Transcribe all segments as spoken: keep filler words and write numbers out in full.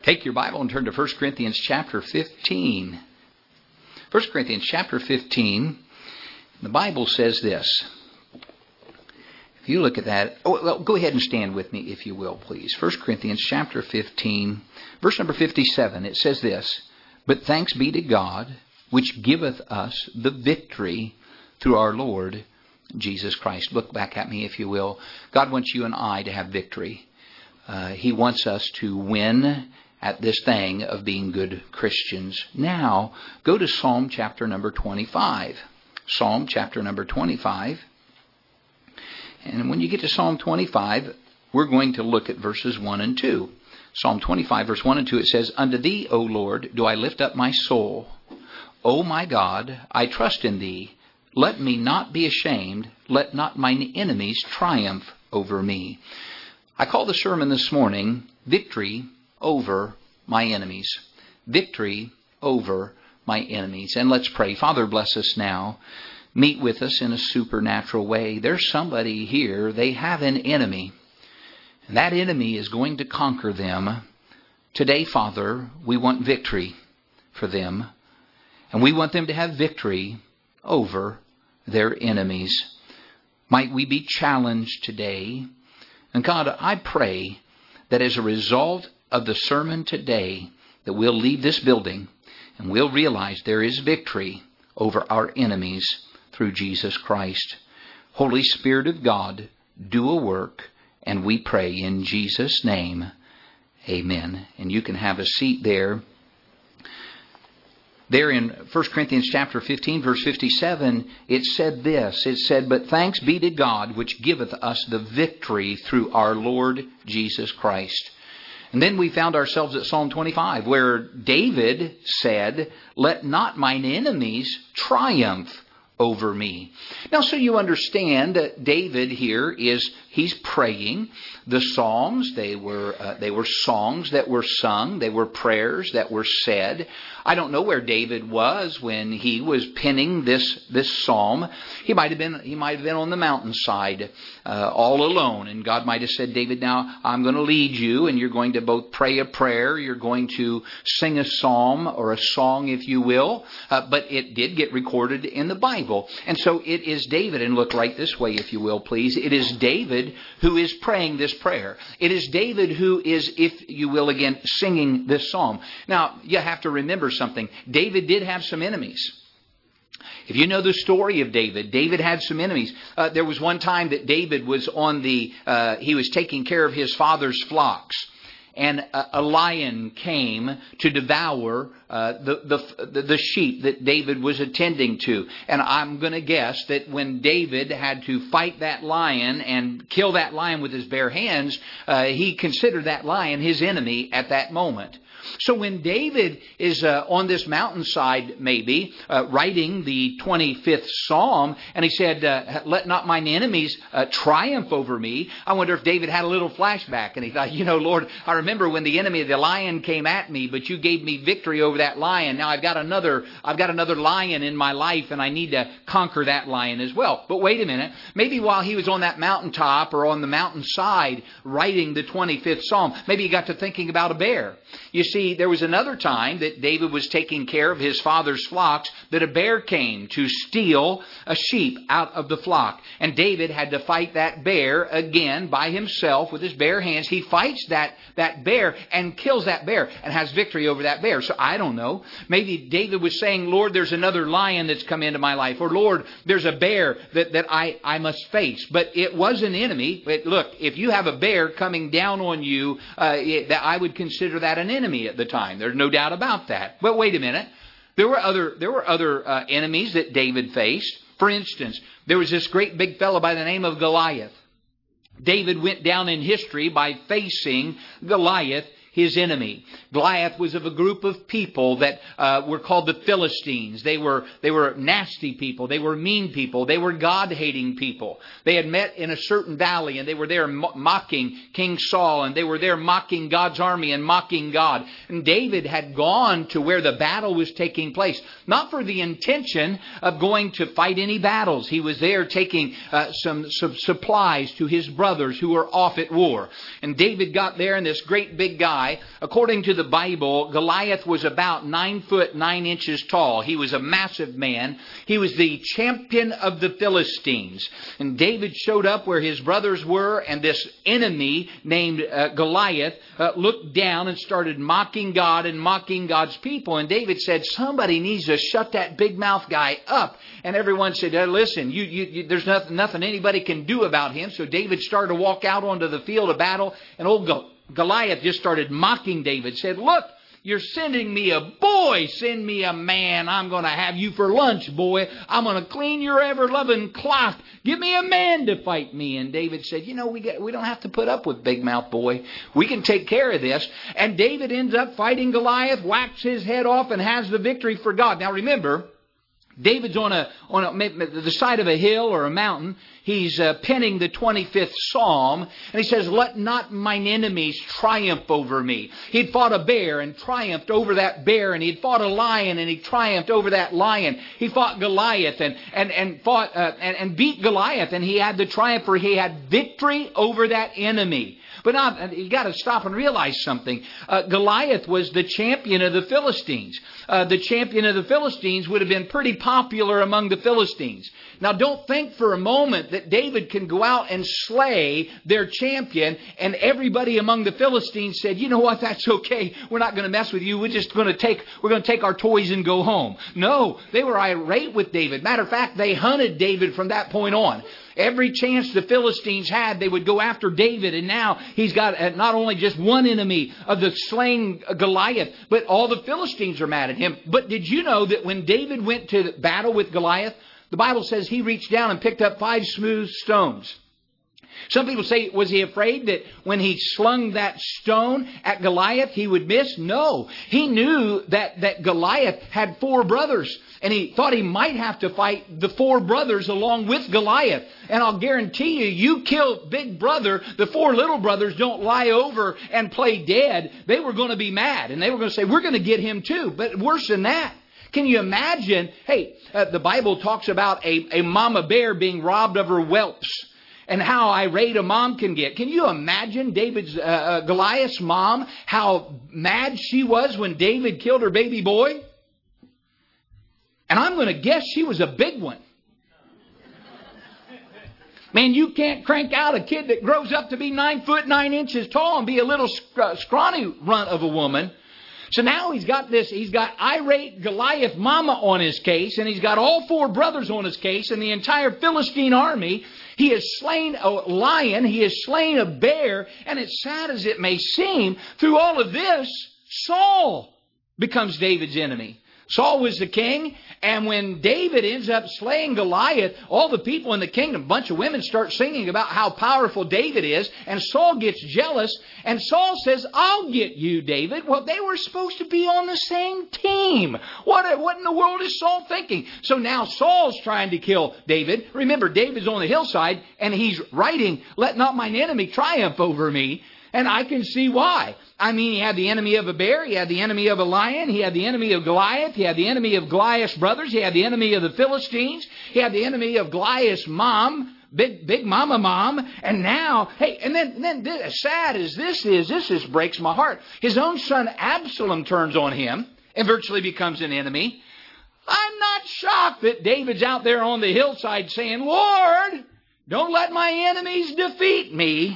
Take your Bible and turn to First Corinthians chapter fifteen. First Corinthians chapter fifteen, the Bible says this. If you look at that, oh, well, go ahead and stand with me if you will, please. First Corinthians chapter fifteen, verse number fifty-seven, it says this, "But thanks be to God, which giveth us the victory through our Lord Jesus Christ." Look back at me if you will. God wants you and I to have victory. Uh, he wants us to win at this thing of being good Christians. Now, go to Psalm chapter number twenty-five. Psalm chapter number twenty-five. And when you get to Psalm twenty-five, we're going to look at verses one and two. Psalm twenty-five, verse one and two, it says, "Unto thee, O Lord, do I lift up my soul. O my God, I trust in thee. Let me not be ashamed. Let not mine enemies triumph over me." I call the sermon this morning, Victory Over My Enemies. Victory over my enemies. And let's pray. Father, bless us now. Meet with us in a supernatural way. There's somebody here, they have an enemy. And that enemy is going to conquer them. Today, Father, we want victory for them. And we want them to have victory over their enemies. Might we be challenged today. And God, I pray that as a result of the sermon today, that we'll leave this building and we'll realize there is victory over our enemies through Jesus Christ. Holy Spirit of God, do a work, and we pray in Jesus' name. Amen. And you can have a seat there. There in First Corinthians chapter fifteen, verse fifty-seven, it said this. It said, "But thanks be to God, which giveth us the victory through our Lord Jesus Christ." And then we found ourselves at Psalm twenty-five, where David said, "Let not mine enemies triumph over me." Now, so you understand that David here is, he's praying. The Psalms, they were uh, they were songs that were sung. They were prayers that were said. I don't know where David was when he was penning this this psalm. He might have been he might have been on the mountainside uh, all alone, and God might have said, "David, now I'm going to lead you, and you're going to both pray a prayer, you're going to sing a psalm or a song, if you will." Uh, but it did get recorded in the Bible, and so it is David. And look right this way, if you will, please. It is David who is praying this prayer. It is David who is, if you will, again, singing this psalm. Now, you have to remember something. David did have some enemies. If you know the story of David, David had some enemies. Uh, there was one time that David was on the, uh, he was taking care of his father's flocks. And a, a lion came to devour uh, the, the the sheep that David was attending to. And I'm going to guess that when David had to fight that lion and kill that lion with his bare hands, uh, he considered that lion his enemy at that moment. So when David is uh, on this mountainside, maybe, uh, writing the twenty-fifth Psalm, and he said, uh, "Let not mine enemies uh, triumph over me," I wonder if David had a little flashback, and he thought, you know, Lord, I remember when the enemy of the lion came at me, but you gave me victory over that lion. Now I've got another, I've got another lion in my life, and I need to conquer that lion as well. But wait a minute, maybe while he was on that mountaintop or on the mountainside writing the twenty-fifth Psalm, maybe he got to thinking about a bear. You see, there was another time that David was taking care of his father's flocks that a bear came to steal a sheep out of the flock. And David had to fight that bear again by himself with his bare hands. He fights that, that bear and kills that bear and has victory over that bear. So I don't know. Maybe David was saying, "Lord, there's another lion that's come into my life." Or, "Lord, there's a bear that, that I, I must face." But it was an enemy. But look, if you have a bear coming down on you, uh, it, that I would consider that an enemy at the time. There's no doubt about that. But wait a minute. There were other there were other uh, enemies that David faced. For instance, there was this great big fellow by the name of Goliath. David went down in history by facing Goliath, his enemy. Goliath was of a group of people that uh, were called the Philistines. They were they were nasty people. They were mean people. They were God-hating people. They had met in a certain valley, and they were there mocking King Saul, and they were there mocking God's army and mocking God. And David had gone to where the battle was taking place, not for the intention of going to fight any battles. He was there taking uh, some, some supplies to his brothers who were off at war. And David got there, and this great big guy, guy. According to the Bible, Goliath was about nine foot nine inches tall. He was a massive man. He was the champion of the Philistines. And David showed up where his brothers were, and this enemy named uh, Goliath uh, looked down and started mocking God and mocking God's people. And David said, somebody needs to shut that big mouth guy up. And everyone said, uh, listen, you, you, you, there's nothing, nothing anybody can do about him. So David started to walk out onto the field of battle, and old Goliath just started mocking David, said, look, you're sending me a boy. Send me a man. I'm going to have you for lunch, boy. I'm going to clean your ever-loving cloth. Give me a man to fight me. And David said, you know, we get, we don't have to put up with big mouth boy. We can take care of this. And David ends up fighting Goliath, whacks his head off, and has the victory for God. Now remember, David's on a on a, the side of a hill or a mountain. He's uh, penning the twenty-fifth Psalm. And he says, let not mine enemies triumph over me. He'd fought a bear and triumphed over that bear. And he'd fought a lion and he triumphed over that lion. He fought Goliath and, and, and, fought, uh, and, and beat Goliath. And he had the triumph where he had victory over that enemy. But now, you got to stop and realize something. Uh, Goliath was the champion of the Philistines. Uh, the champion of the Philistines would have been pretty popular among the Philistines. Now, don't think for a moment that David can go out and slay their champion, and everybody among the Philistines said, you know what, that's okay. We're not going to mess with you. We're just going to take, we're going to take our toys and go home. No, they were irate with David. Matter of fact, they hunted David from that point on. Every chance the Philistines had, they would go after David. And now he's got not only just one enemy of the slain Goliath, but all the Philistines are mad at him. But did you know that when David went to battle with Goliath, the Bible says he reached down and picked up five smooth stones. Some people say, was he afraid that when he slung that stone at Goliath, he would miss? No. He knew that, that Goliath had four brothers. And he thought he might have to fight the four brothers along with Goliath. And I'll guarantee you, you kill big brother, the four little brothers don't lie over and play dead. They were going to be mad. And they were going to say, we're going to get him too. But worse than that. Can you imagine? Hey, uh, the Bible talks about a, a mama bear being robbed of her whelps. And how irate a mom can get. Can you imagine David's uh, uh, Goliath's mom, how mad she was when David killed her baby boy? And I'm going to guess she was a big one. Man, you can't crank out a kid that grows up to be nine foot nine inches tall and be a little sc- scrawny runt of a woman. So now he's got this, he's got irate Goliath mama on his case, and he's got all four brothers on his case, and the entire Philistine army. He has slain a lion, he has slain a bear, and as sad as it may seem, through all of this, Saul becomes David's enemy. Saul was the king, and when David ends up slaying Goliath, all the people in the kingdom, a bunch of women start singing about how powerful David is, and Saul gets jealous, and Saul says, I'll get you, David. Well, they were supposed to be on the same team. What, what in the world is Saul thinking? So now Saul's trying to kill David. Remember, David's on the hillside, and he's writing, let not mine enemy triumph over me. And I can see why. I mean, he had the enemy of a bear, he had the enemy of a lion, he had the enemy of Goliath, he had the enemy of Goliath's brothers, he had the enemy of the Philistines, he had the enemy of Goliath's mom, big big mama mom, and now, hey, and then, and then this, as sad as this is, this just breaks my heart. His own son Absalom turns on him and virtually becomes an enemy. I'm not shocked that David's out there on the hillside saying, Lord, don't let my enemies defeat me.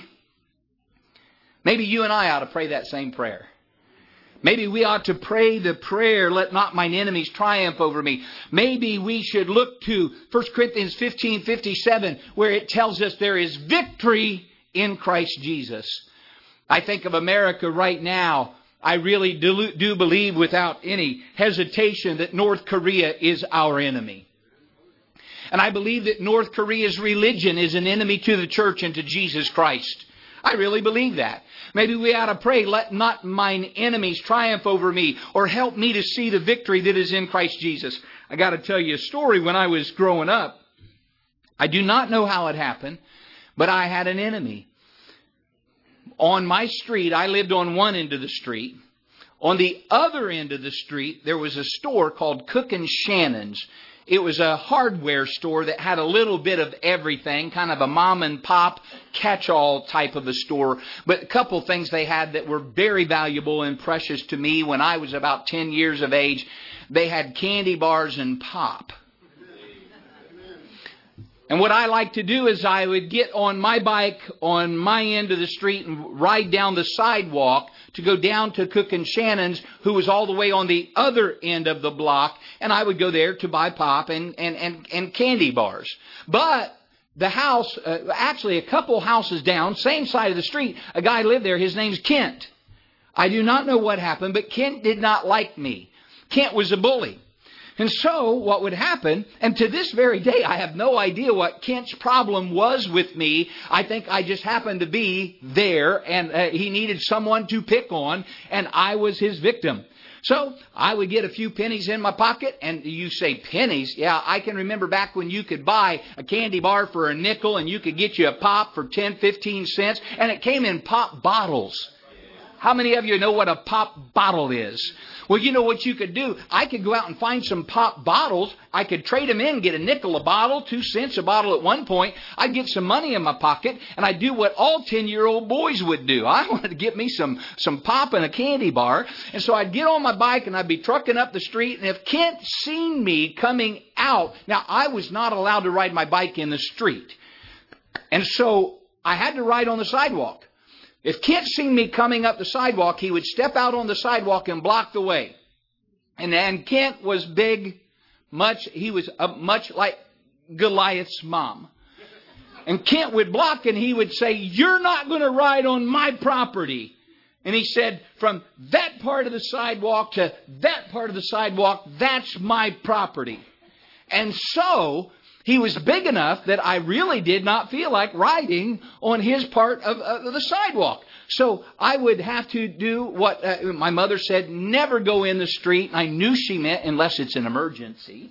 Maybe you and I ought to pray that same prayer. Maybe we ought to pray the prayer, let not mine enemies triumph over me. Maybe we should look to First Corinthians fifteen fifty-seven, where it tells us there is victory in Christ Jesus. I think of America right now. I really do, do believe without any hesitation that North Korea is our enemy. And I believe that North Korea's religion is an enemy to the church and to Jesus Christ. I really believe that. Maybe we ought to pray, let not mine enemies triumph over me, or help me to see the victory that is in Christ Jesus. I got to tell you a story. When I was growing up, I do not know how it happened, but I had an enemy. On my street, I lived on one end of the street. On the other end of the street, there was a store called Cook and Shannon's. It was a hardware store that had a little bit of everything, kind of a mom and pop catch-all type of a store. But a couple things they had that were very valuable and precious to me when I was about ten years of age. They had candy bars and pop. And what I like to do is I would get on my bike on my end of the street and ride down the sidewalk to go down to Cook and Shannon's, who was all the way on the other end of the block. And I would go there to buy pop and, and, and, and candy bars. But the house, uh, actually a couple houses down, same side of the street, a guy lived there. His name's Kent. I do not know what happened, but Kent did not like me. Kent was a bully. And so what would happen, and to this very day, I have no idea what Kent's problem was with me. I think I just happened to be there, and uh, he needed someone to pick on, and I was his victim. So I would get a few pennies in my pocket, and you say pennies? Yeah, I can remember back when you could buy a candy bar for a nickel, and you could get you a pop for ten, fifteen cents, and it came in pop bottles. How many of you know what a pop bottle is? Well, you know what you could do? I could go out and find some pop bottles. I could trade them in, get a nickel a bottle, two cents a bottle at one point. I'd get some money in my pocket, and I'd do what all ten-year-old boys would do. I wanted to get me some, some pop and a candy bar. And so I'd get on my bike, and I'd be trucking up the street. And if Kent seen me coming out, now I was not allowed to ride my bike in the street. And so I had to ride on the sidewalk. If Kent seen me coming up the sidewalk, he would step out on the sidewalk and block the way. And then Kent was big, much, he was uh, much like Goliath's mom. And Kent would block and he would say, "You're not going to ride on my property." And he said, "From that part of the sidewalk to that part of the sidewalk, that's my property." And so he was big enough that I really did not feel like riding on his part of, of the sidewalk. So I would have to do what uh, my mother said, never go in the street. And I knew she meant unless it's an emergency.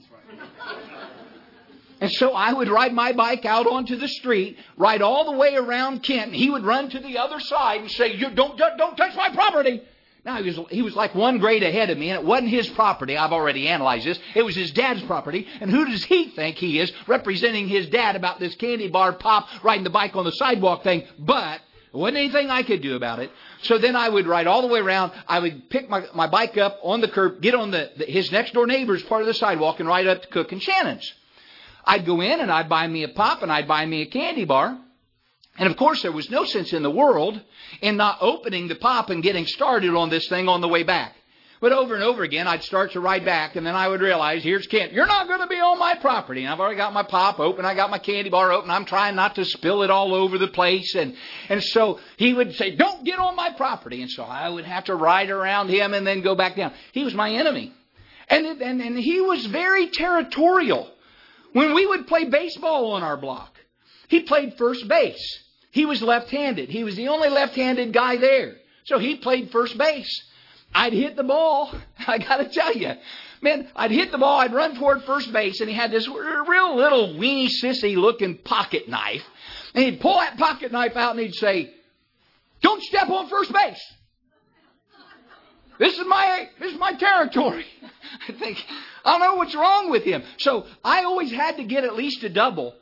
And so I would ride my bike out onto the street, ride all the way around Kent, and he would run to the other side and say, "You don't, don't touch my property." Now, he was, he was like one grade ahead of me, and it wasn't his property. I've already analyzed this. It was his dad's property. And who does he think he is, representing his dad about this candy bar pop, riding the bike on the sidewalk thing? But there wasn't anything I could do about it. So then I would ride all the way around. I would pick my, my bike up on the curb, get on the, the his next-door neighbor's part of the sidewalk, and ride up to Cook and Shannon's. I'd go in, and I'd buy me a pop, and I'd buy me a candy bar. And, of course, there was no sense in the world in not opening the pop and getting started on this thing on the way back. But over and over again, I'd start to ride back, and then I would realize, here's Kent. "You're not going to be on my property." And I've already got my pop open. I got my candy bar open. I'm trying not to spill it all over the place. And, and so he would say, "Don't get on my property." And so I would have to ride around him and then go back down. He was my enemy. And, it, and, and he was very territorial. When we would play baseball on our block, he played first base. He was left-handed. He was the only left-handed guy there. So he played first base. I'd hit the ball. I got to tell you, man, I'd hit the ball. I'd run toward first base, and he had this real little weenie sissy-looking pocket knife. And he'd pull that pocket knife out, and he'd say, "Don't step on first base. This is my this is my territory." I think, I don't know what's wrong with him. So I always had to get at least a double.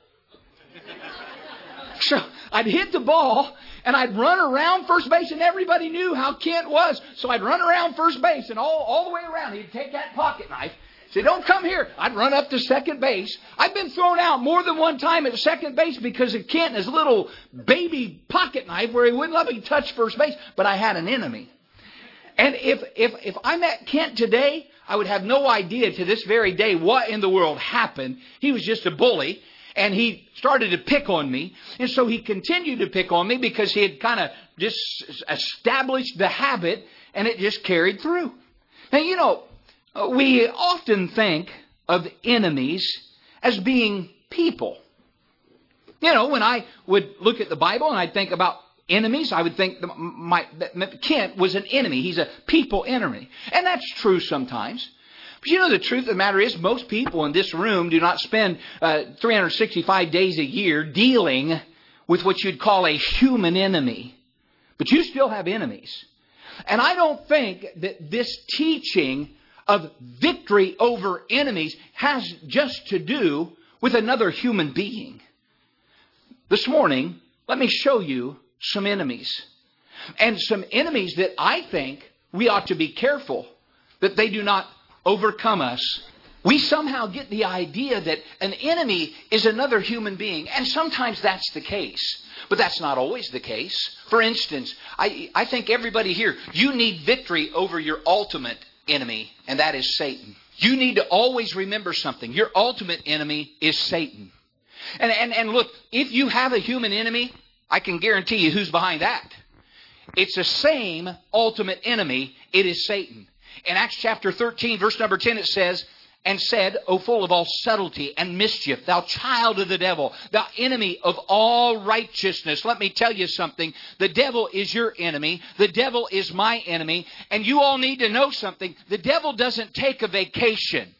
So I'd hit the ball, and I'd run around first base, and everybody knew how Kent was. So I'd run around first base, and all, all the way around, he'd take that pocket knife, say, "Don't come here." I'd run up to second base. I've been thrown out more than one time at second base because of Kent and his little baby pocket knife where he wouldn't let me touch first base, but I had an enemy. And if, if, if I met Kent today, I would have no idea to this very day what in the world happened. He was just a bully. And he started to pick on me. And so he continued to pick on me because he had kind of just established the habit, and it just carried through. Now, you know, we often think of enemies as being people. You know, when I would look at the Bible and I'd think about enemies, I would think my, that Kent was an enemy. He's a people enemy. And that's true sometimes. But you know, the truth of the matter is most people in this room do not spend uh, three hundred sixty-five days a year dealing with what you'd call a human enemy. But you still have enemies. And I don't think that this teaching of victory over enemies has just to do with another human being. This morning, let me show you some enemies. And some enemies that I think we ought to be careful that they do not overcome us. We somehow get the idea that an enemy is another human being. And sometimes that's the case. But that's not always the case. For instance, I, I think everybody here, you need victory over your ultimate enemy, and that is Satan. You need to always remember something. Your ultimate enemy is Satan. And, and, and look, if you have a human enemy, I can guarantee you who's behind that. It's the same ultimate enemy. It is Satan. In Acts chapter thirteen, verse number ten, it says, and said, O full of all subtlety and mischief, thou child of the devil, thou enemy of all righteousness. Let me tell you something. The devil is your enemy. The devil is my enemy. And you all need to know something. The devil doesn't take a vacation.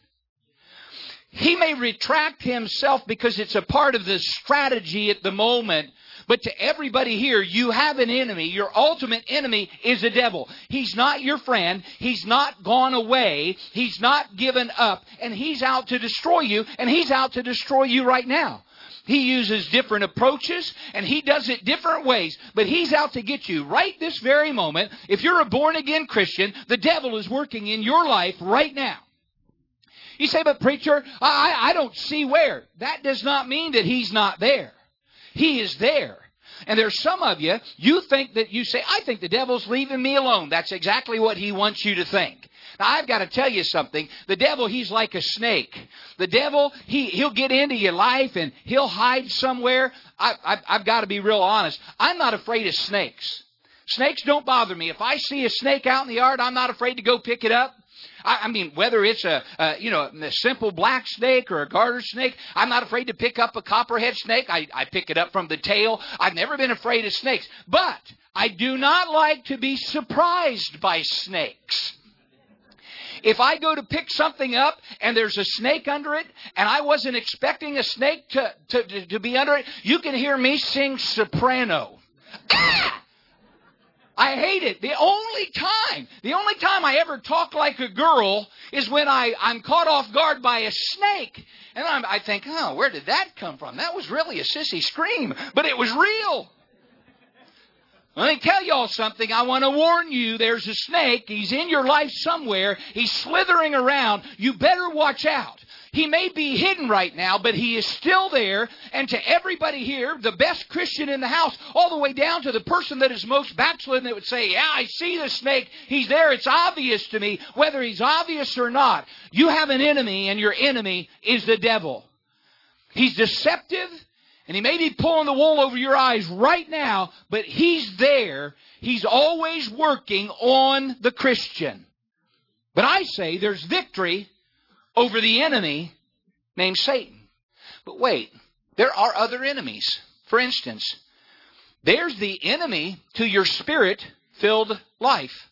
He may retract himself because it's a part of the strategy at the moment. But to everybody here, you have an enemy. Your ultimate enemy is the devil. He's not your friend. He's not gone away. He's not given up. And he's out to destroy you. And he's out to destroy you right now. He uses different approaches, and he does it different ways. But he's out to get you right this very moment. If you're a born-again Christian, the devil is working in your life right now. You say, but preacher, I, I don't see where. That does not mean that he's not there. He is there. And there's some of you, you think that you say, I think the devil's leaving me alone. That's exactly what he wants you to think. Now, I've got to tell you something. The devil, he's like a snake. The devil, he, he'll get into your life and he'll hide somewhere. I, I, I've got to be real honest. I'm not afraid of snakes. Snakes don't bother me. If I see a snake out in the yard, I'm not afraid to go pick it up. I mean, whether it's a, a you know a simple black snake or a garter snake, I'm not afraid to pick up a copperhead snake. I, I pick it up from the tail. I've never been afraid of snakes. But I do not like to be surprised by snakes. If I go to pick something up and there's a snake under it and I wasn't expecting a snake to, to, to, to be under it, you can hear me sing soprano. Ah! I hate it. The only time, the only time I ever talk like a girl is when I, I'm caught off guard by a snake. And I'm, I think, oh, where did that come from? That was really a sissy scream, but it was real. Let me tell y'all something. I want to warn you, there's a snake. He's in your life somewhere. He's slithering around. You better watch out. He may be hidden right now, but he is still there. And to everybody here, the best Christian in the house, all the way down to the person that is most backslidden that would say, yeah, I see the snake. He's there. It's obvious to me, whether he's obvious or not. You have an enemy, and your enemy is the devil. He's deceptive, and he may be pulling the wool over your eyes right now, but he's there. He's always working on the Christian. But I say there's victory over the enemy named Satan. But wait, there are other enemies. For instance, there's the enemy to your spirit-filled life.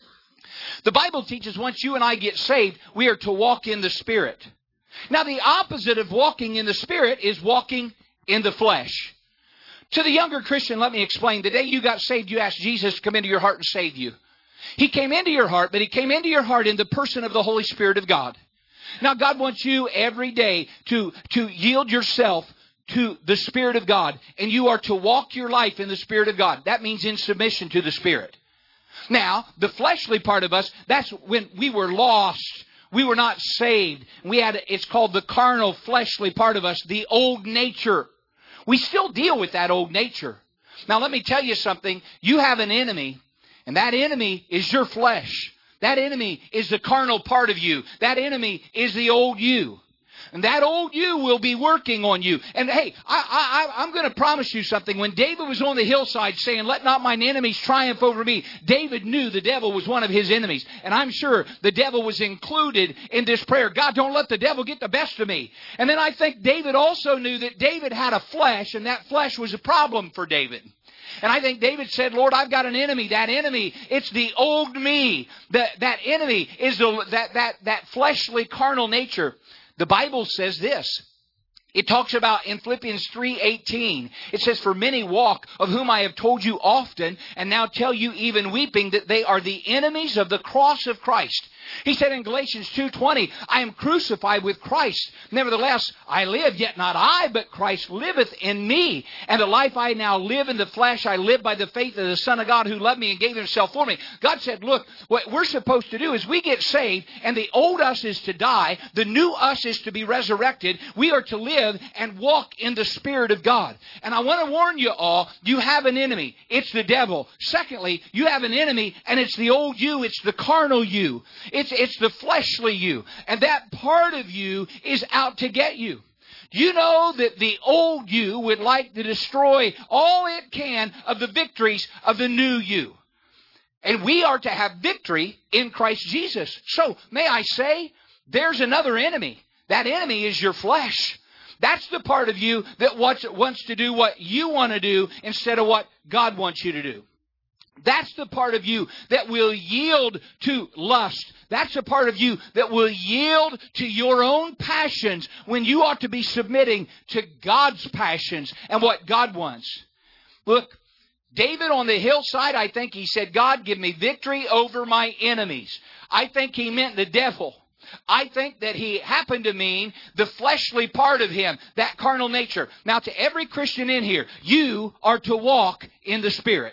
The Bible teaches once you and I get saved, we are to walk in the Spirit. Now, the opposite of walking in the Spirit is walking in the flesh. To the younger Christian, let me explain. The day you got saved, you asked Jesus to come into your heart and save you. He came into your heart, but He came into your heart in the person of the Holy Spirit of God. Now, God wants you every day to, to yield yourself to the Spirit of God. And you are to walk your life in the Spirit of God. That means in submission to the Spirit. Now, the fleshly part of us, that's when we were lost. We were not saved. We had, it's called the carnal, fleshly part of us, the old nature. We still deal with that old nature. Now, let me tell you something. You have an enemy, and that enemy is your flesh. That enemy is the carnal part of you. That enemy is the old you. And that old you will be working on you. And hey, I, I, I'm going to promise you something. When David was on the hillside saying, let not mine enemies triumph over me, David knew the devil was one of his enemies. And I'm sure the devil was included in this prayer. God, don't let the devil get the best of me. And then I think David also knew that David had a flesh, and that flesh was a problem for David. And I think David said, Lord, I've got an enemy. That enemy, it's the old me. That, that enemy is the, that, that, that fleshly carnal nature. The Bible says this. It talks about in Philippians three eighteen. It says, for many walk, of whom I have told you often, and now tell you even weeping, that they are the enemies of the cross of Christ. He said in Galatians two twenty, I am crucified with Christ. Nevertheless, I live, yet not I, but Christ liveth in me. And the life I now live in the flesh, I live by the faith of the Son of God who loved me and gave himself for me. God said, look, what we're supposed to do is we get saved, and the old us is to die. The new us is to be resurrected. We are to live and walk in the Spirit of God. And I want to warn you all, you have an enemy. It's the devil. Secondly, you have an enemy, and it's the old you. It's the carnal you. It's, it's the fleshly you. And that part of you is out to get you. You know that the old you would like to destroy all it can of the victories of the new you. And we are to have victory in Christ Jesus. So, may I say, there's another enemy. That enemy is your flesh. That's the part of you that wants, wants to do what you want to do instead of what God wants you to do. That's the part of you that will yield to lust. That's the part of you that will yield to your own passions when you ought to be submitting to God's passions and what God wants. Look, David on the hillside, I think he said, God, give me victory over my enemies. I think he meant the devil. I think that he happened to mean the fleshly part of him, that carnal nature. Now, to every Christian in here, you are to walk in the Spirit.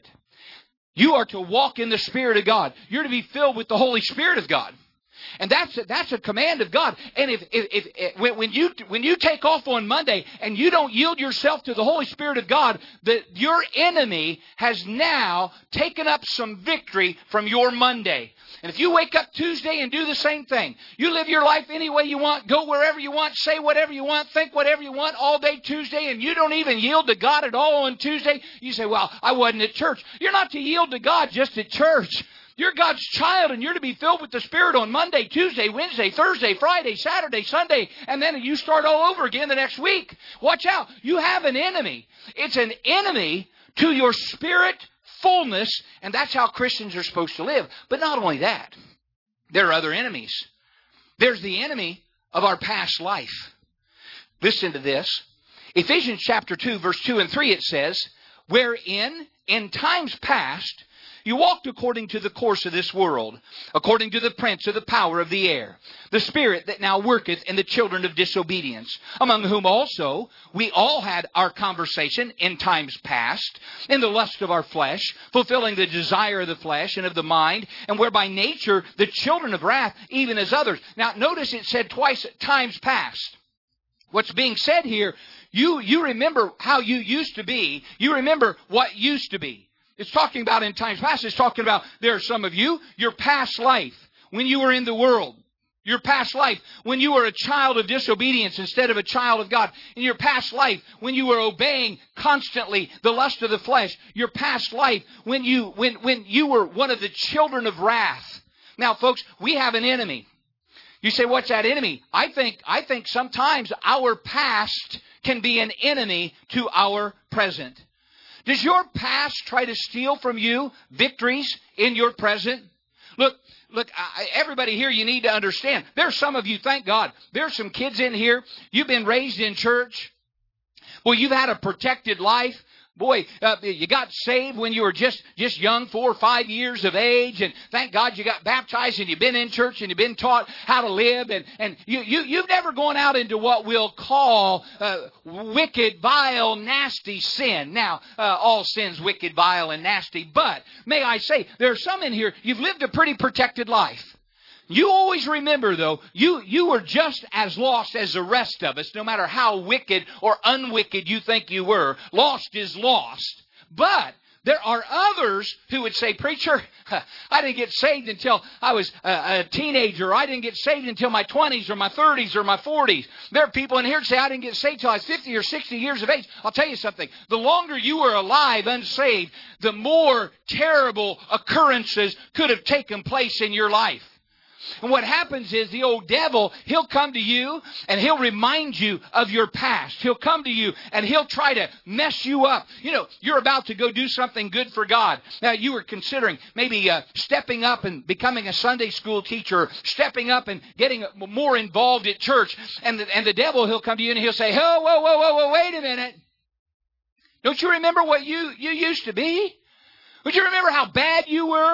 You are to walk in the Spirit of God. You're to be filled with the Holy Spirit of God. And that's a, that's a command of God. And if, if, if, if when, when you when you take off on Monday and you don't yield yourself to the Holy Spirit of God, that your enemy has now taken up some victory from your Monday. And if you wake up Tuesday and do the same thing, you live your life any way you want, go wherever you want, say whatever you want, think whatever you want all day Tuesday, and you don't even yield to God at all on Tuesday, you say, well, I wasn't at church. You're not to yield to God just at church. You're God's child, and you're to be filled with the Spirit on Monday, Tuesday, Wednesday, Thursday, Friday, Saturday, Sunday, and then you start all over again the next week. Watch out. You have an enemy. It's an enemy to your spirit fullness, and that's how Christians are supposed to live. But not only that, there are other enemies. There's the enemy of our past life. Listen to this. Ephesians chapter two, verse two and three, it says, wherein in times past you walked according to the course of this world, according to the prince of the power of the air, the spirit that now worketh in the children of disobedience, among whom also we all had our conversation in times past, in the lust of our flesh, fulfilling the desire of the flesh and of the mind, and were by nature the children of wrath, even as others. Now, notice it said twice, times past. What's being said here, you, you remember how you used to be. You remember what used to be. It's talking about in times past. It's talking about there are some of you, your past life, when you were in the world. Your past life, when you were a child of disobedience instead of a child of God. In your past life, when you were obeying constantly the lust of the flesh. Your past life, when you, when, when you were one of the children of wrath. Now, folks, we have an enemy. You say, what's that enemy? I think, I think sometimes our past can be an enemy to our present. Does your past try to steal from you victories in your present? Look, look, everybody here, you need to understand. There's some of you, thank God, there's some kids in here. You've been raised in church. Well, you've had a protected life. Boy, uh, you got saved when you were just, just young, four or five years of age, and thank God you got baptized and you've been in church and you've been taught how to live, and, and you, you, you've never gone out into what we'll call uh, wicked, vile, nasty sin. Now, uh, all sin's wicked, vile, and nasty, but may I say, there are some in here, you've lived a pretty protected life. You always remember, though, you, you were just as lost as the rest of us, no matter how wicked or unwicked you think you were. Lost is lost. But there are others who would say, preacher, I didn't get saved until I was a, a teenager. I didn't get saved until my twenties or my thirties or my forties. There are people in here who say, I didn't get saved until I was fifty or sixty years of age. I'll tell you something. The longer you were alive unsaved, the more terrible occurrences could have taken place in your life. And what happens is the old devil, he'll come to you and he'll remind you of your past. He'll come to you and he'll try to mess you up. You know, you're about to go do something good for God. Now, you were considering maybe uh, stepping up and becoming a Sunday school teacher, stepping up and getting more involved at church. And the, and the devil, he'll come to you and he'll say, oh, whoa, whoa, whoa, whoa, wait a minute. Don't you remember what you, you used to be? Don't you remember how bad you were?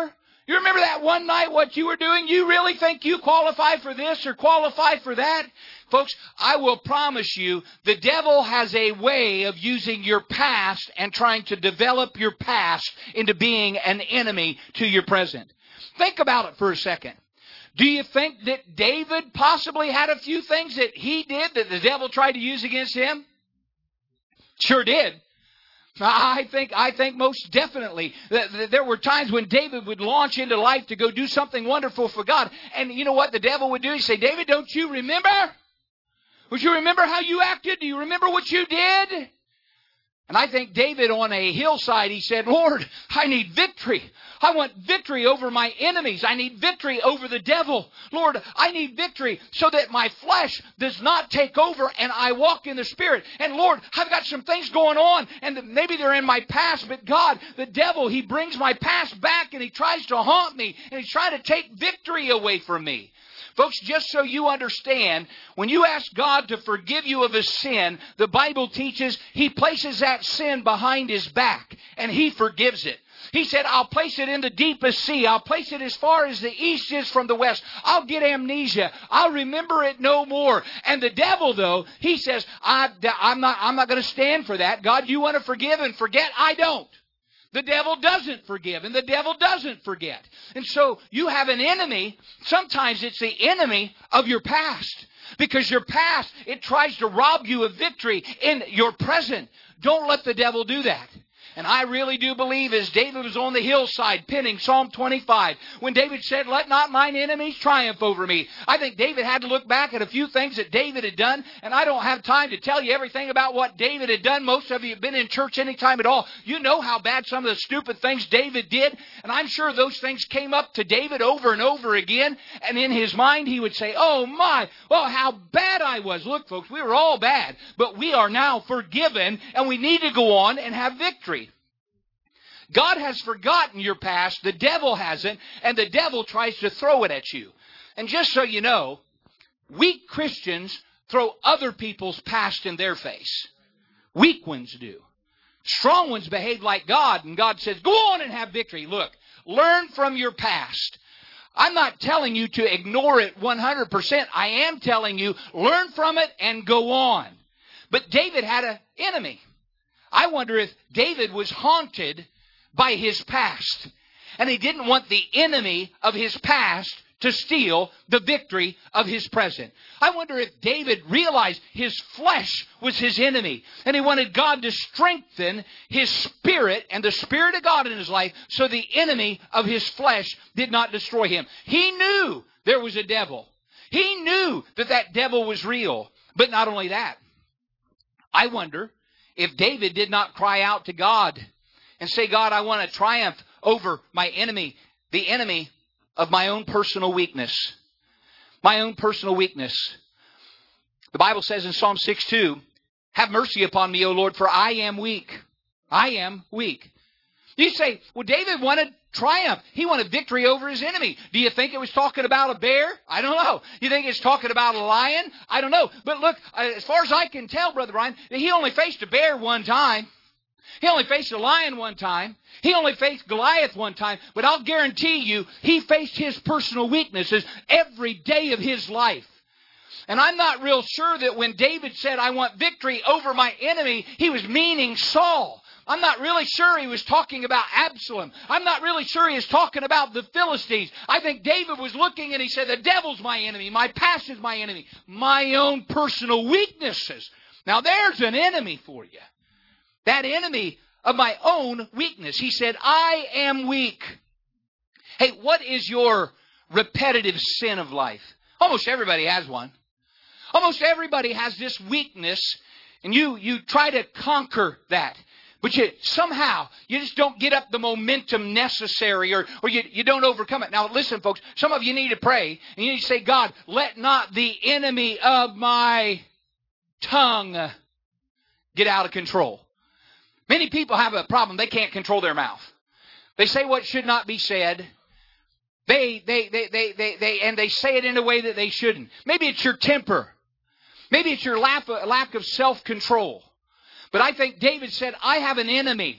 You remember that one night what you were doing? You really think you qualify for this or qualify for that? Folks, I will promise you, the devil has a way of using your past and trying to develop your past into being an enemy to your present. Think about it for a second. Do you think that David possibly had a few things that he did that the devil tried to use against him? Sure did. I think I think most definitely that there were times when David would launch into life to go do something wonderful for God. And you know what the devil would do? He'd say, David, don't you remember? Would you remember how you acted? Do you remember what you did? And I think David on a hillside, he said, Lord, I need victory. I want victory over my enemies. I need victory over the devil. Lord, I need victory so that my flesh does not take over and I walk in the Spirit. And Lord, I've got some things going on and maybe they're in my past, but God, the devil, he brings my past back and he tries to haunt me and he's trying to take victory away from me. Folks, just so you understand, when you ask God to forgive you of a sin, the Bible teaches He places that sin behind His back, and He forgives it. He said, I'll place it in the deepest sea. I'll place it as far as the east is from the west. I'll get amnesia. I'll remember it no more. And the devil, though, he says, I, I'm not, I'm not going to stand for that. God, you want to forgive and forget? I don't. The devil doesn't forgive, and the devil doesn't forget. And so you have an enemy. Sometimes it's the enemy of your past. Because your past, it tries to rob you of victory in your present. Don't let the devil do that. And I really do believe as David was on the hillside penning Psalm twenty-five, when David said, let not mine enemies triumph over me. I think David had to look back at a few things that David had done. And I don't have time to tell you everything about what David had done. Most of you have been in church any time at all. You know how bad some of the stupid things David did. And I'm sure those things came up to David over and over again. And in his mind he would say, oh my, well how bad I was. Look folks, we were all bad. But we are now forgiven and we need to go on and have victory. God has forgotten your past, the devil hasn't, and the devil tries to throw it at you. And just so you know, weak Christians throw other people's past in their face. Weak ones do. Strong ones behave like God, and God says, go on and have victory. Look, learn from your past. I'm not telling you to ignore it one hundred percent. I am telling you, learn from it and go on. But David had an enemy. I wonder if David was haunted by his past. And he didn't want the enemy of his past to steal the victory of his present. I wonder if David realized his flesh was his enemy. And he wanted God to strengthen his spirit and the Spirit of God in his life so the enemy of his flesh did not destroy him. He knew there was a devil. He knew that that devil was real. But not only that, I wonder if David did not cry out to God and say, God, I want to triumph over my enemy, the enemy of my own personal weakness. My own personal weakness. The Bible says in Psalm six two, have mercy upon me, O Lord, for I am weak. I am weak. You say, well, David wanted triumph. He wanted victory over his enemy. Do you think it was talking about a bear? I don't know. You think it's talking about a lion? I don't know. But look, as far as I can tell, Brother Ryan, he only faced a bear one time. He only faced a lion one time. He only faced Goliath one time. But I'll guarantee you, he faced his personal weaknesses every day of his life. And I'm not real sure that when David said, I want victory over my enemy, he was meaning Saul. I'm not really sure he was talking about Absalom. I'm not really sure he was talking about the Philistines. I think David was looking and he said, the devil's my enemy. My past is my enemy. My own personal weaknesses. Now there's an enemy for you. That enemy of my own weakness. He said, I am weak. Hey, what is your repetitive sin of life? Almost everybody has one. Almost everybody has this weakness, and you, you try to conquer that. But you somehow, you just don't get up the momentum necessary, or, or you, you don't overcome it. Now listen, folks, some of you need to pray, and you need to say, God, let not the enemy of my tongue get out of control. Many people have a problem. They can't control their mouth. They say what should not be said. They, they, they, they, they, they, and they say it in a way that they shouldn't. Maybe it's your temper. Maybe it's your lack of self-control. But I think David said, I have an enemy.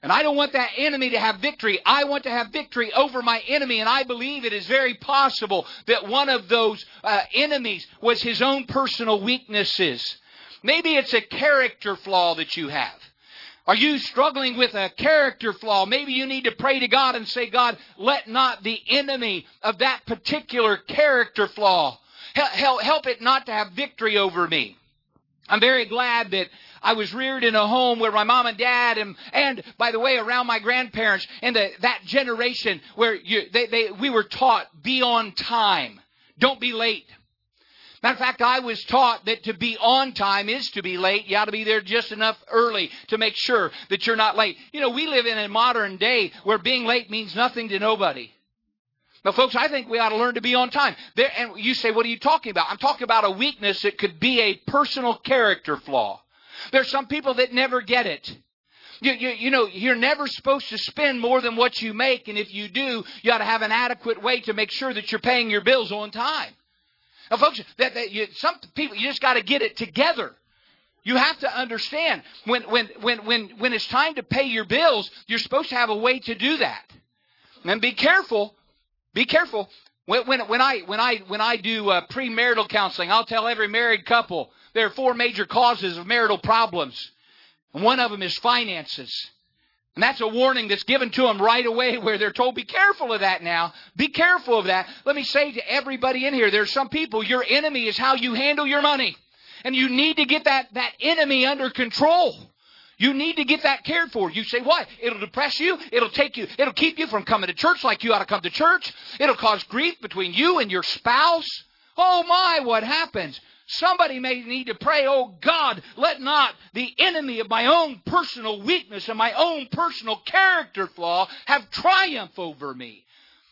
And I don't want that enemy to have victory. I want to have victory over my enemy. And I believe it is very possible that one of those uh, enemies was his own personal weaknesses. Maybe it's a character flaw that you have. Are you struggling with a character flaw? Maybe you need to pray to God and say, God, let not the enemy of that particular character flaw, help, help it not to have victory over me. I'm very glad that I was reared in a home where my mom and dad and, and by the way, around my grandparents and the, that generation where you, they, they, we were taught, be on time. Don't be late. Matter of fact, I was taught that to be on time is to be late. You ought to be there just enough early to make sure that you're not late. You know, we live in a modern day where being late means nothing to nobody. Now, folks, I think we ought to learn to be on time. There, and you say, what are you talking about? I'm talking about a weakness that could be a personal character flaw. There's some people that never get it. You, you, you know, you're never supposed to spend more than what you make. And if you do, you ought to have an adequate way to make sure that you're paying your bills on time. Now, folks, that, that you, some people, you just got to get it together. You have to understand when, when, when, when, when it's time to pay your bills, you're supposed to have a way to do that. And be careful. Be careful. When, when, when I when I when I do uh, premarital counseling, I'll tell every married couple there are four major causes of marital problems, and one of them is finances. And that's a warning that's given to them right away where they're told, be careful of that now. Be careful of that. Let me say to everybody in here, there's some people, your enemy is how you handle your money. And you need to get that, that enemy under control. You need to get that cared for. You say, why? It'll depress you. It'll take you. It'll keep you from coming to church like you ought to come to church. It'll cause grief between you and your spouse. Oh my, what happens? Somebody may need to pray, oh God, let not the enemy of my own personal weakness and my own personal character flaw have triumph over me.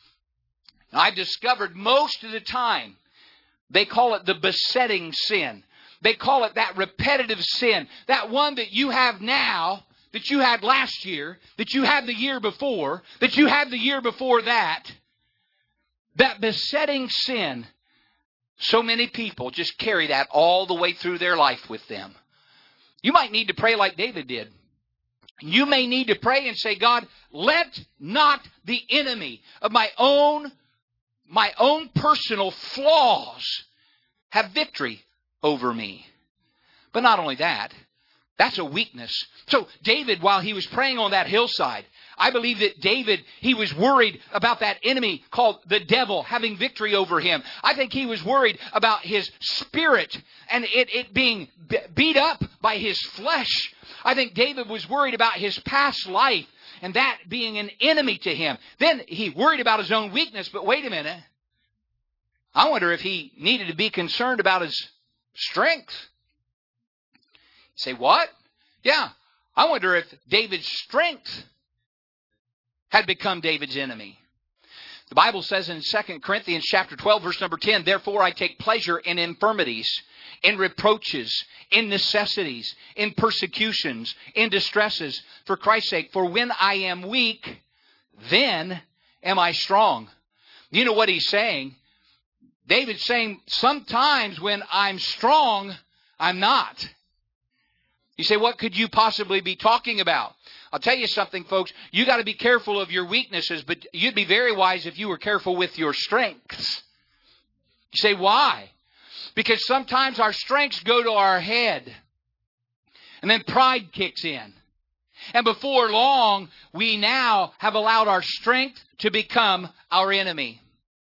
Now, I've discovered most of the time they call it the besetting sin. They call it that repetitive sin. That one that you have now, that you had last year, that you had the year before, that you had the year before that. That besetting sin. So many people just carry that all the way through their life with them. You might need to pray like David did. You may need to pray and say, God, let not the enemy of my own, my own personal flaws have victory over me. But not only that, that's a weakness. So David, while he was praying on that hillside, I believe that David, he was worried about that enemy called the devil having victory over him. I think he was worried about his spirit and it, it being beat up by his flesh. I think David was worried about his past life and that being an enemy to him. Then he worried about his own weakness, but wait a minute. I wonder if he needed to be concerned about his strength. You say, what? Yeah, I wonder if David's strength had become David's enemy. The Bible says in Second Corinthians chapter twelve, verse number ten, therefore I take pleasure in infirmities, in reproaches, in necessities, in persecutions, in distresses, for Christ's sake. For when I am weak, then am I strong. You know what he's saying? David's saying, sometimes when I'm strong, I'm not. You say, what could you possibly be talking about? I'll tell you something, folks. You got to be careful of your weaknesses, but you'd be very wise if you were careful with your strengths. You say, why? Because sometimes our strengths go to our head, and then pride kicks in. And before long, we now have allowed our strength to become our enemy.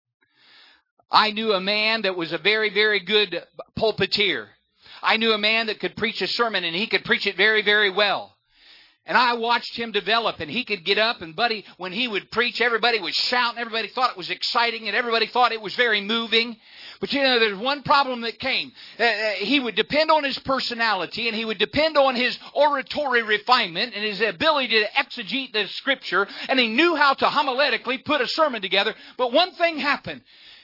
I knew a man that was a very, very good pulpiteer. I knew a man that could preach a sermon, and he could preach it very, very well. And I watched him develop, and he could get up, and buddy, when he would preach, everybody was shouting, everybody thought it was exciting, and everybody thought it was very moving. But you know, there's one problem that came. Uh, he would depend on his personality, and he would depend on his oratory refinement and his ability to exegete the Scripture, and he knew how to homiletically put a sermon together. But one thing happened.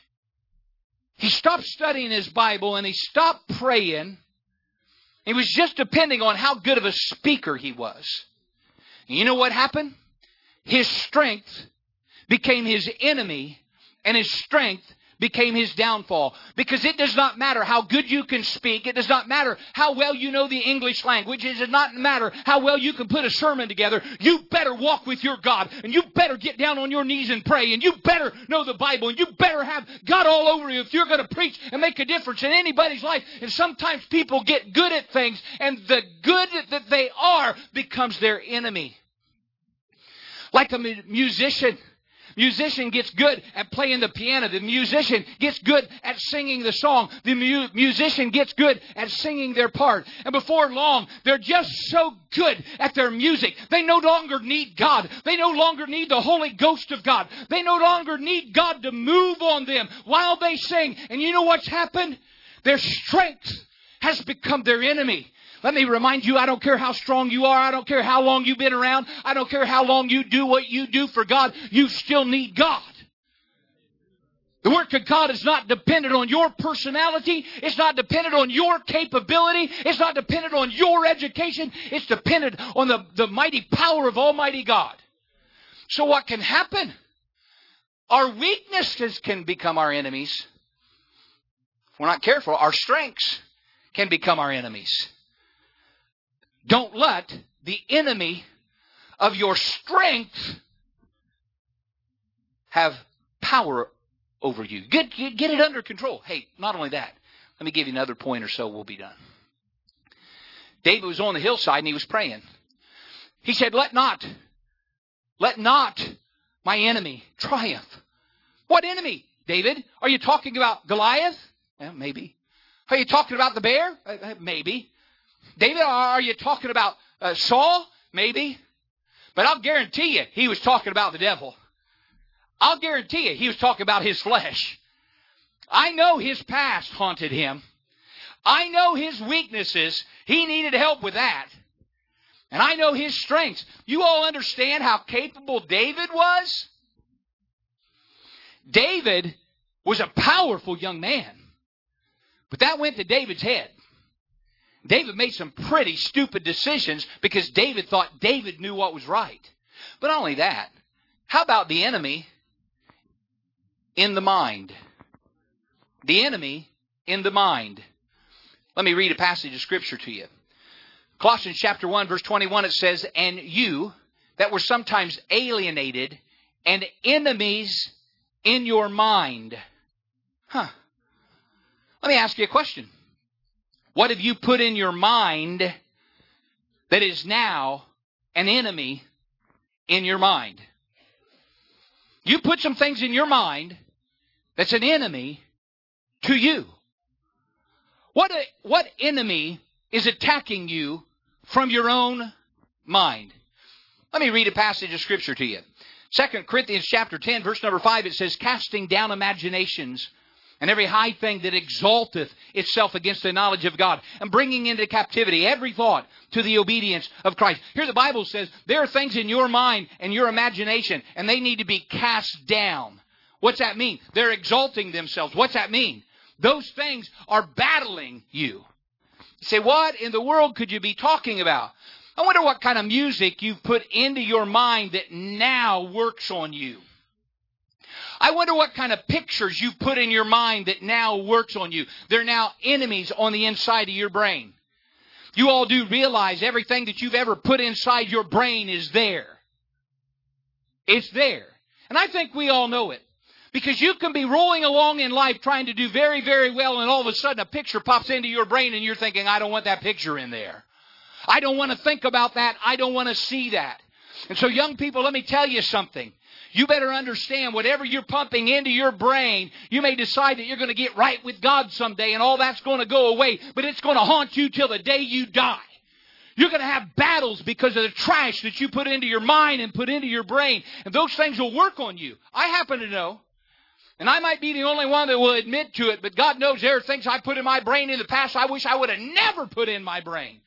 He stopped studying his Bible, and he stopped praying. He was just depending on how good of a speaker he was. And you know what happened? His strength became his enemy, and his strength became his downfall. Because it does not matter how good you can speak. It does not matter how well you know the English language. It does not matter how well you can put a sermon together. You better walk with your God. And you better get down on your knees and pray. And you better know the Bible. And you better have God all over you if you're going to preach and make a difference in anybody's life. And sometimes people get good at things, and the good that they are becomes their enemy. Like a musician. Musician gets good at playing the piano. The musician gets good at singing the song. The mu- musician gets good at singing their part. And before long, they're just so good at their music. They no longer need God. They no longer need the Holy Ghost of God. They no longer need God to move on them while they sing. And you know what's happened? Their strength has become their enemy. Let me remind you, I don't care how strong you are. I don't care how long you've been around. I don't care how long you do what you do for God. You still need God. The work of God is not dependent on your personality. It's not dependent on your capability. It's not dependent on your education. It's dependent on the, the mighty power of Almighty God. So what can happen? Our weaknesses can become our enemies. If we're not careful, our strengths can become our enemies. Don't let the enemy of your strength have power over you. Get, get, get it under control. Hey, not only that, let me give you another point or so, we'll be done. David was on the hillside and he was praying. He said, let not, let not my enemy triumph. What enemy, David? Are you talking about Goliath? Well, maybe. Are you talking about the bear? Uh, maybe. David, are you talking about uh, Saul? Maybe. But I'll guarantee you, he was talking about the devil. I'll guarantee you, he was talking about his flesh. I know his past haunted him. I know his weaknesses. He needed help with that. And I know his strengths. You all understand how capable David was? David was a powerful young man. But that went to David's head. David made some pretty stupid decisions because David thought David knew what was right. But not only that, how about the enemy in the mind? The enemy in the mind. Let me read a passage of Scripture to you. Colossians chapter one, verse twenty-one, it says, and you that were sometimes alienated and enemies in your mind. Huh. Let me ask you a question. What have you put in your mind that is now an enemy in your mind? You put some things in your mind that's an enemy to you. What, what enemy is attacking you from your own mind? Let me read a passage of Scripture to you. Second Corinthians chapter ten, verse number five, it says, casting down imaginations and every high thing that exalteth itself against the knowledge of God, and bringing into captivity every thought to the obedience of Christ. Here the Bible says there are things in your mind and your imagination, and they need to be cast down. What's that mean? They're exalting themselves. What's that mean? Those things are battling you. You say, what in the world could you be talking about? I wonder what kind of music you've put into your mind that now works on you. I wonder what kind of pictures you've put in your mind that now works on you. They're now enemies on the inside of your brain. You all do realize everything that you've ever put inside your brain is there. It's there. And I think we all know it. Because you can be rolling along in life trying to do very, very well, and all of a sudden a picture pops into your brain and you're thinking, I don't want that picture in there. I don't want to think about that. I don't want to see that. And so young people, let me tell you something. You better understand whatever you're pumping into your brain, you may decide that you're going to get right with God someday and all that's going to go away, but it's going to haunt you till the day you die. You're going to have battles because of the trash that you put into your mind and put into your brain, and those things will work on you. I happen to know, and I might be the only one that will admit to it, but God knows there are things I put in my brain in the past I wish I would have never put in my brain.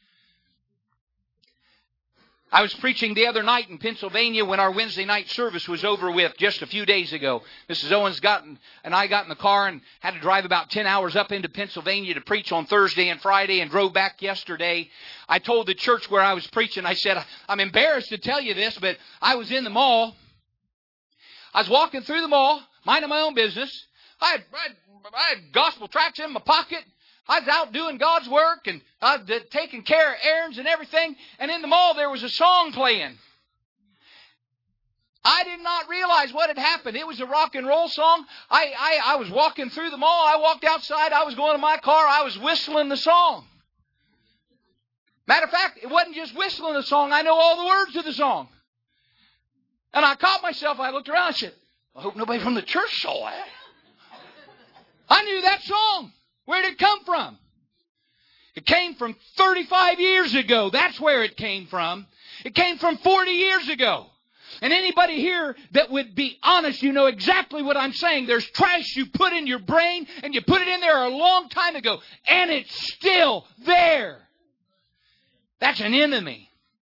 I was preaching the other night in Pennsylvania when our Wednesday night service was over with just a few days ago. Missus Owens got in, and I got in the car and had to drive about ten hours up into Pennsylvania to preach on Thursday and Friday and drove back yesterday. I told the church where I was preaching, I said, I'm embarrassed to tell you this, but I was in the mall. I was walking through the mall, minding my own business. I had, I had, I had gospel tracts in my pocket. I was out doing God's work, and I was taking care of errands and everything. And in the mall, there was a song playing. I did not realize what had happened. It was a rock and roll song. I, I, I was walking through the mall. I walked outside. I was going to my car. I was whistling the song. Matter of fact, it wasn't just whistling the song. I know all the words to the song. And I caught myself. I looked around and said, I hope nobody from the church saw that. I knew that song. Where did it come from? It came from thirty-five years ago. That's where it came from. It came from forty years ago. And anybody here that would be honest, you know exactly what I'm saying. There's trash you put in your brain, and you put it in there a long time ago, and it's still there. That's an enemy.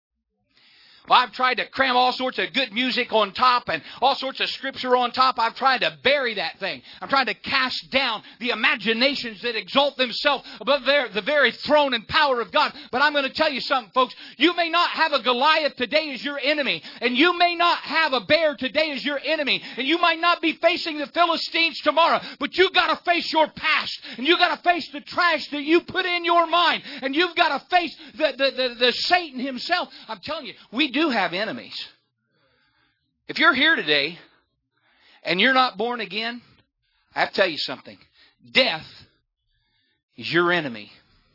Well, I've tried to cram all sorts of good music on top and all sorts of scripture on top. I've tried to bury that thing. I'm trying to cast down the imaginations that exalt themselves above their, the very throne and power of God. But I'm going to tell you something, folks. You may not have a Goliath today as your enemy. And you may not have a bear today as your enemy. And you might not be facing the Philistines tomorrow. But you've got to face your past. And you've got to face the trash that you put in your mind. And you've got to face the, the, the, the Satan himself. I'm telling you, we do have enemies. If you're here today and you're not born again, I have to tell you something. Death is your enemy.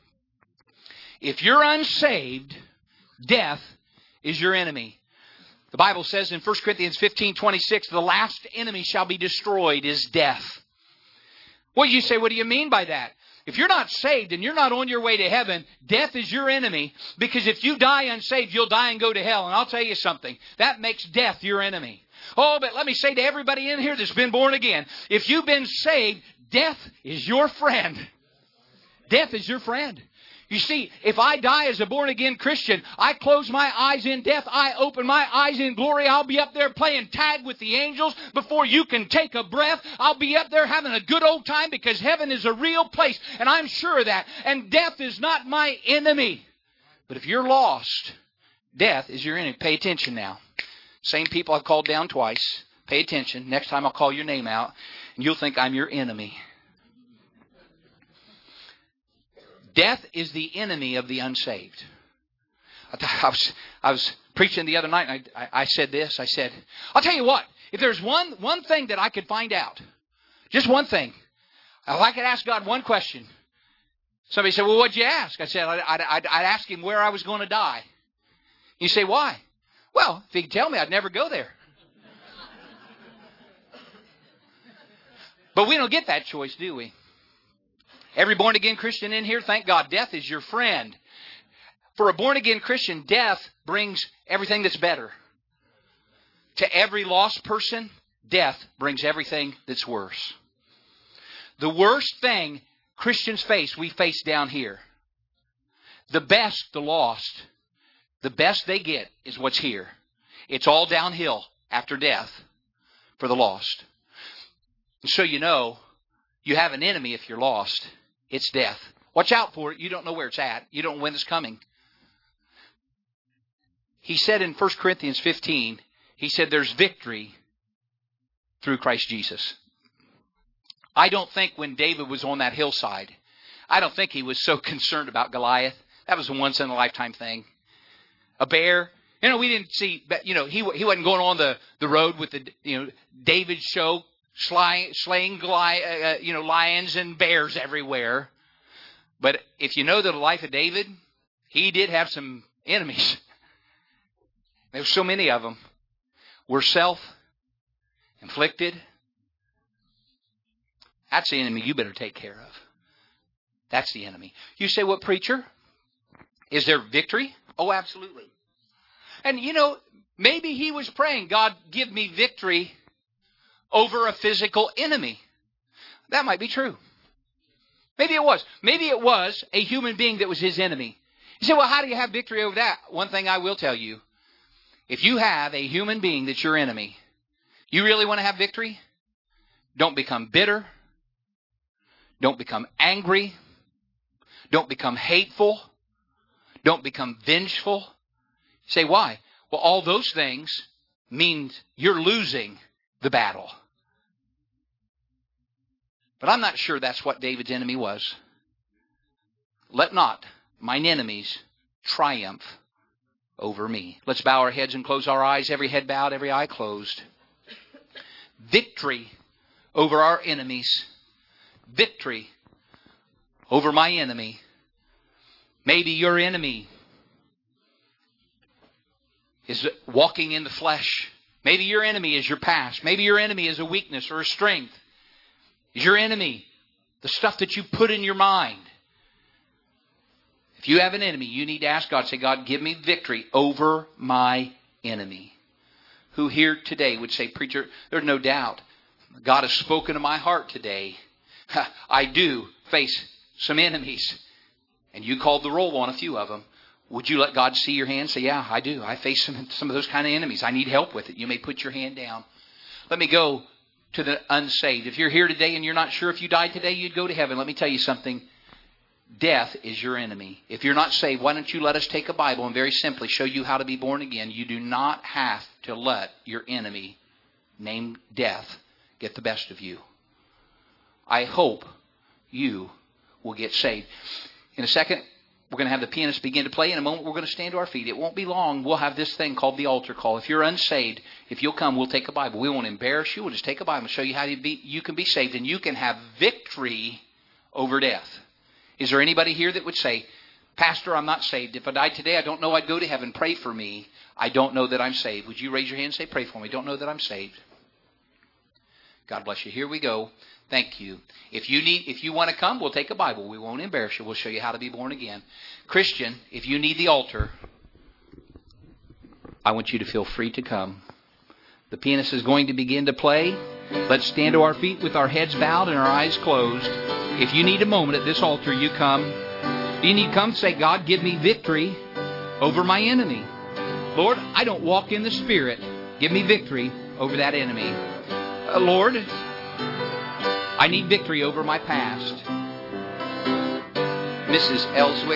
If you're unsaved, death is your enemy. The Bible says in First Corinthians fifteen twenty-six, the last enemy shall be destroyed is death. Well, you say, what do you mean by that? If you're not saved and you're not on your way to heaven, death is your enemy, because if you die unsaved, you'll die and go to hell. And I'll tell you something, that makes death your enemy. Oh, but let me say to everybody in here that's been born again, if you've been saved, death is your friend. Death is your friend. You see, if I die as a born-again Christian, I close my eyes in death, I open my eyes in glory, I'll be up there playing tag with the angels before you can take a breath. I'll be up there having a good old time, because heaven is a real place, and I'm sure of that. And death is not my enemy. But if you're lost, death is your enemy. Pay attention now. Same people I've called down twice. Pay attention. Next time I'll call your name out, and you'll think I'm your enemy. Death is the enemy of the unsaved. I was, I was preaching the other night, and I, I said this. I said, I'll tell you what, if there's one, one thing that I could find out, just one thing, if I could ask God one question. Somebody said, well, what'd you ask? I said, I'd, I'd, I'd ask him where I was going to die. You say, why? Well, if he could tell me, I'd never go there. But we don't get that choice, do we? Every born-again Christian in here, thank God, death is your friend. For a born-again Christian, death brings everything that's better. To every lost person, death brings everything that's worse. The worst thing Christians face, we face down here. The best, the lost, the best they get is what's here. It's all downhill after death for the lost. And so you know, you have an enemy if you're lost. It's death. Watch out for it. You don't know where it's at. You don't know when it's coming. He said in First Corinthians fifteen, he said there's victory through Christ Jesus. I don't think when David was on that hillside, I don't think he was so concerned about Goliath. That was a once-in-a-lifetime thing. A bear. You know, we didn't see, you know, he he wasn't going on the, the road with the, you know, David show. Slaying, slaying uh, you know, lions and bears everywhere. But if you know the life of David, he did have some enemies. There were so many of them. Were self-inflicted. That's the enemy you better take care of. That's the enemy. You say, what, preacher? Is there victory? Oh, absolutely. And you know, maybe he was praying, God, give me victory over a physical enemy. That might be true. Maybe it was. Maybe it was a human being that was his enemy. You say, well, how do you have victory over that? One thing I will tell you. If you have a human being that's your enemy, you really want to have victory? Don't become bitter. Don't become angry. Don't become hateful. Don't become vengeful. You say, why? Well, all those things mean you're losing the battle. But I'm not sure that's what David's enemy was. Let not mine enemies triumph over me. Let's bow our heads and close our eyes. Every head bowed, every eye closed. Victory over our enemies. Victory over my enemy. Maybe your enemy is walking in the flesh. Maybe your enemy is your past. Maybe your enemy is a weakness or a strength. Is your enemy the stuff that you put in your mind? If you have an enemy, you need to ask God, say, God, give me victory over my enemy. Who here today would say, preacher, there's no doubt God has spoken to my heart today. I do face some enemies. And you called the roll on a few of them. Would you let God see your hand? Say, yeah, I do. I face some, some of those kind of enemies. I need help with it. You may put your hand down. Let me go to the unsaved. If you're here today and you're not sure if you died today, you'd go to heaven. Let me tell you something. Death is your enemy. If you're not saved, why don't you let us take a Bible and very simply show you how to be born again. You do not have to let your enemy, named death, get the best of you. I hope you will get saved. In a second, we're going to have the pianist begin to play. In a moment, we're going to stand to our feet. It won't be long. We'll have this thing called the altar call. If you're unsaved, if you'll come, we'll take a Bible. We won't embarrass you. We'll just take a Bible and show you how you, be, you can be saved. And you can have victory over death. Is there anybody here that would say, Pastor, I'm not saved. If I died today, I don't know I'd go to heaven. Pray for me. I don't know that I'm saved. Would you raise your hand and say, pray for me. Don't know that I'm saved. God bless you. Here we go. Thank you. If you need, if you want to come, we'll take a Bible. We won't embarrass you. We'll show you how to be born again. Christian, if you need the altar, I want you to feel free to come. The pianist is going to begin to play. Let's stand to our feet with our heads bowed and our eyes closed. If you need a moment at this altar, you come. You need to come and say, God, give me victory over my enemy. Lord, I don't walk in the Spirit. Give me victory over that enemy. Uh, Lord, I need victory over my past. Missus Ellswick.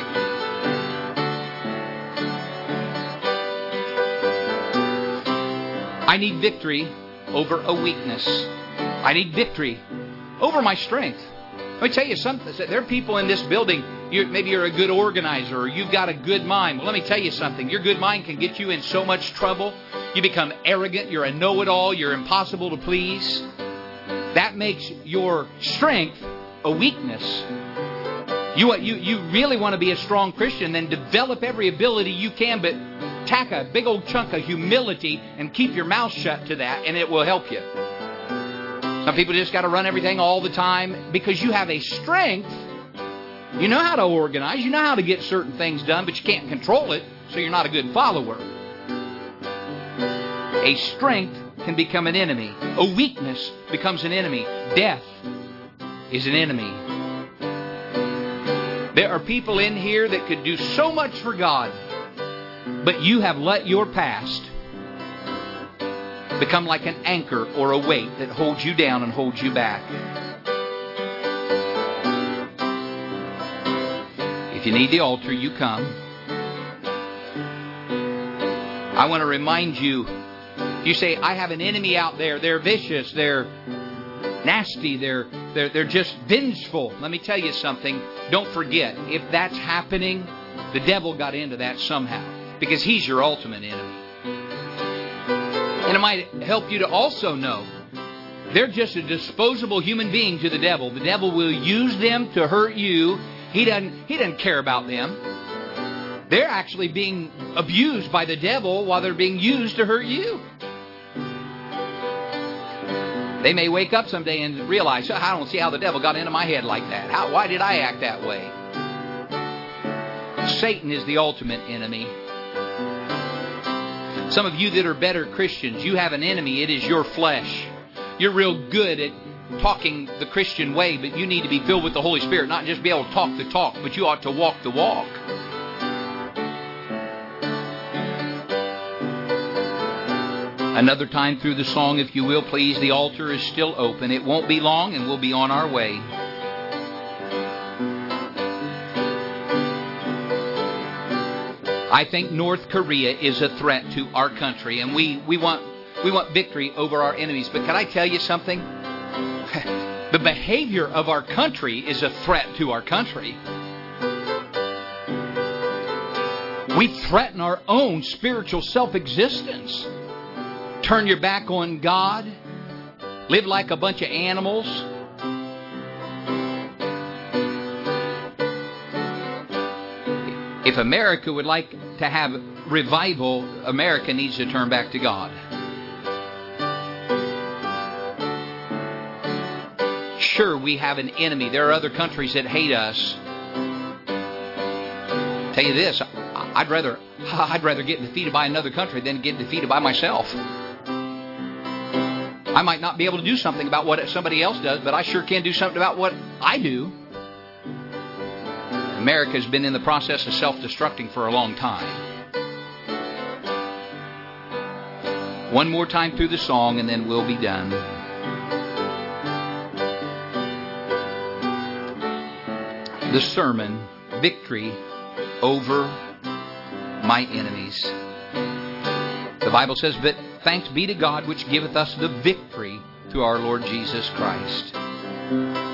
I need victory over a weakness. I need victory over my strength. Let me tell you something. There are people in this building, you're, maybe you're a good organizer or you've got a good mind. Well, let me tell you something. Your good mind can get you in so much trouble. You become arrogant. You're a know-it-all. You're impossible to please. That makes your strength a weakness. You, you, you really want to be a strong Christian, then develop every ability you can, but tack a big old chunk of humility and keep your mouth shut to that, and it will help you. Some people just got to run everything all the time because you have a strength. You know how to organize. You know how to get certain things done, but you can't control it, so you're not a good follower. A strength can become an enemy. A weakness becomes an enemy. Death is an enemy. There are people in here that could do so much for God, but you have let your past become like an anchor or a weight that holds you down and holds you back. If you need the altar, you come. I want to remind you, you say, I have an enemy out there. They're vicious. They're nasty. They're, they're, they're just vengeful. Let me tell you something. Don't forget, if that's happening, the devil got into that somehow because he's your ultimate enemy. And it might help you to also know they're just a disposable human being to the devil. The devil will use them to hurt you. He doesn't, he doesn't care about them. They're actually being abused by the devil while they're being used to hurt you. They may wake up someday and realize, I don't see how the devil got into my head like that. How, why did I act that way? Satan is the ultimate enemy. Some of you that are better Christians, you have an enemy. It is your flesh. You're real good at talking the Christian way, but you need to be filled with the Holy Spirit, not just be able to talk the talk, but you ought to walk the walk. Another time through the song, if you will, please. The altar is still open. It won't be long, and we'll be on our way. I think North Korea is a threat to our country, and we, we want we want victory over our enemies. But can I tell you something? The behavior of our country is a threat to our country. We threaten our own spiritual self-existence. Turn your back on God. Live like a bunch of animals. If America would like to have revival, America needs to turn back to God. Sure, we have an enemy. There are other countries that hate us. Tell you this, I'd rather I'd rather get defeated by another country than get defeated by myself. I might not be able to do something about what somebody else does, but I sure can do something about what I do. America's been in the process of self-destructing for a long time. One more time through the song and then we'll be done. The sermon, Victory Over My Enemies. The Bible says, but thanks be to God which giveth us the victory through our Lord Jesus Christ.